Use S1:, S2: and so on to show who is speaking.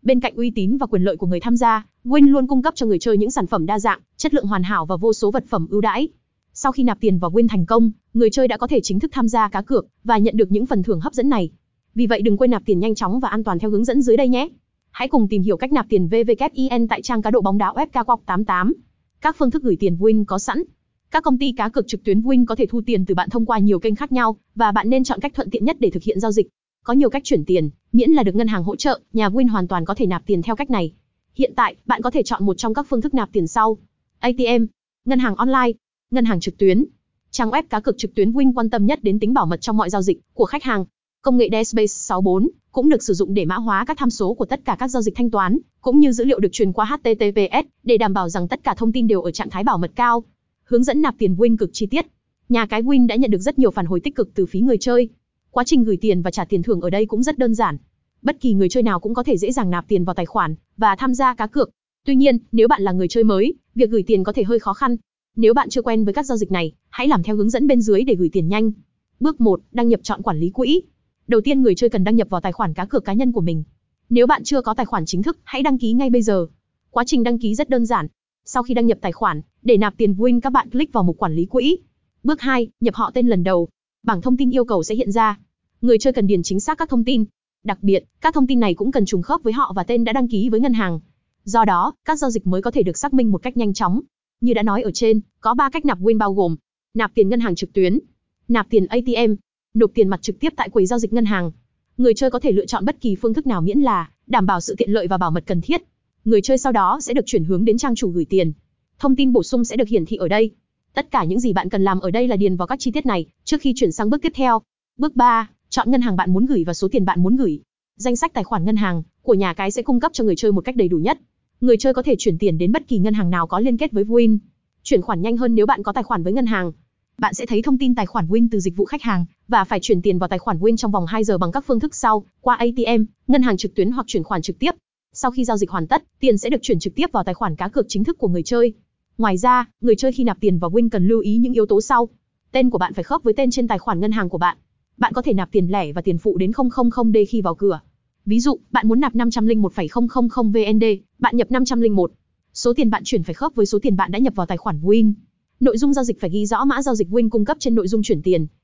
S1: Bên cạnh uy tín và quyền lợi của người tham gia, Win luôn cung cấp cho người chơi những sản phẩm đa dạng, chất lượng hoàn hảo và vô số vật phẩm ưu đãi. Sau khi nạp tiền vào Win thành công, người chơi đã có thể chính thức tham gia cá cược và nhận được những phần thưởng hấp dẫn này. Vì vậy đừng quên nạp tiền nhanh chóng và an toàn theo hướng dẫn dưới đây nhé. Hãy cùng tìm hiểu cách nạp tiền VVKIN tại trang cá độ bóng đá FKWOC88. Các phương thức gửi tiền Win có sẵn. Các công ty cá cược trực tuyến Win có thể thu tiền từ bạn thông qua nhiều kênh khác nhau, và bạn nên chọn cách thuận tiện nhất để thực hiện giao dịch. Có nhiều cách chuyển tiền, miễn là được ngân hàng hỗ trợ, nhà Win hoàn toàn có thể nạp tiền theo cách này. Hiện tại, bạn có thể chọn một trong các phương thức nạp tiền sau: ATM, ngân hàng online, ngân hàng trực tuyến. Trang web cá cược trực tuyến Win quan tâm nhất đến tính bảo mật trong mọi giao dịch của khách hàng. Công nghệ DSpace 64 cũng được sử dụng để mã hóa các tham số của tất cả các giao dịch thanh toán, cũng như dữ liệu được truyền qua HTTPS để đảm bảo rằng tất cả thông tin đều ở trạng thái bảo mật cao. Hướng dẫn nạp tiền Win cực chi tiết. Nhà cái Win đã nhận được rất nhiều phản hồi tích cực từ phía người chơi. Quá trình gửi tiền và trả tiền thưởng ở đây cũng rất đơn giản. Bất kỳ người chơi nào cũng có thể dễ dàng nạp tiền vào tài khoản và tham gia cá cược. Tuy nhiên, nếu bạn là người chơi mới, việc gửi tiền có thể hơi khó khăn. Nếu bạn chưa quen với các giao dịch này, hãy làm theo hướng dẫn bên dưới để gửi tiền nhanh. Bước 1. Đăng nhập chọn quản lý quỹ. Đầu tiên người chơi cần đăng nhập vào tài khoản cá cược cá nhân của mình. Nếu bạn chưa có tài khoản chính thức, hãy đăng ký ngay bây giờ. Quá trình đăng ký rất đơn giản. Sau khi đăng nhập tài khoản, để nạp tiền Win các bạn click vào mục quản lý quỹ. Bước 2. Nhập họ tên lần đầu. Bảng thông tin yêu cầu sẽ hiện ra. Người chơi cần điền chính xác các thông tin. Đặc biệt, các thông tin này cũng cần trùng khớp với họ và tên đã đăng ký với ngân hàng. Do đó, các giao dịch mới có thể được xác minh một cách nhanh chóng. Như đã nói ở trên, có 3 cách nạp Win bao gồm: nạp tiền ngân hàng trực tuyến, nạp tiền ATM, nộp tiền mặt trực tiếp tại quầy giao dịch ngân hàng. Người chơi có thể lựa chọn bất kỳ phương thức nào miễn là đảm bảo sự tiện lợi và bảo mật cần thiết. Người chơi sau đó sẽ được chuyển hướng đến trang chủ gửi tiền. Thông tin bổ sung sẽ được hiển thị ở đây. Tất cả những gì bạn cần làm ở đây là điền vào các chi tiết này trước khi chuyển sang bước tiếp theo. Bước 3. Chọn ngân hàng bạn muốn gửi và số tiền bạn muốn gửi. Danh sách tài khoản ngân hàng của nhà cái sẽ cung cấp cho người chơi một cách đầy đủ nhất. Người chơi có thể chuyển tiền đến bất kỳ ngân hàng nào có liên kết với Win. Chuyển khoản nhanh hơn nếu bạn có tài khoản với ngân hàng. Bạn sẽ thấy thông tin tài khoản Win từ dịch vụ khách hàng và phải chuyển tiền vào tài khoản Win trong vòng 2 giờ bằng các phương thức sau: qua ATM, ngân hàng trực tuyến hoặc chuyển khoản trực tiếp. Sau khi giao dịch hoàn tất, tiền sẽ được chuyển trực tiếp vào tài khoản cá cược chính thức của người chơi. Ngoài ra, người chơi khi nạp tiền vào Win cần lưu ý những yếu tố sau. Tên của bạn phải khớp với tên trên tài khoản ngân hàng của bạn. Bạn có thể nạp tiền lẻ và tiền phụ đến 000D khi vào cửa. Ví dụ, bạn muốn nạp 501,000 VND, bạn nhập 501. Số tiền bạn chuyển phải khớp với số tiền bạn đã nhập vào tài khoản Win. Nội dung giao dịch phải ghi rõ mã giao dịch Win cung cấp trên nội dung chuyển tiền.